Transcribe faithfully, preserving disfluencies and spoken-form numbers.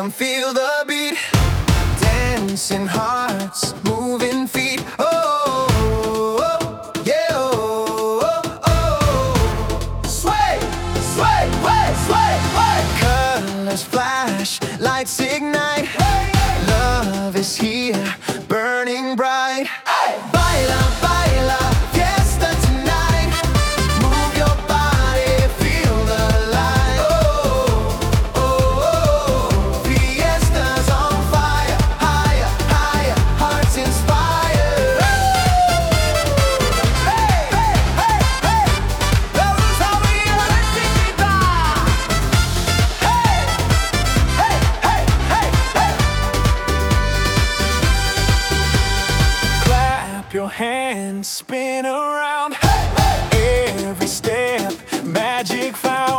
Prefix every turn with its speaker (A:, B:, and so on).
A: rhythm, feel the beat. Dancing hearts, moving feet. Oh, oh, yeah, oh, oh, oh. Sway, sway, sway, sway, sway. Colors flash, lights ignite. Love is here, burning bright. Baila, baila, fiesta tonight. Move your body, feel the light. Oh, oh, oh, fiesta's on fire. Higher, higher, hearts inspire. Hey, hey, hey, hey. Vamos a bailar la chiquita. Hey, hey, hey, hey, hey. Clap your hands, spin around. Hey, hey. Every step, magic found.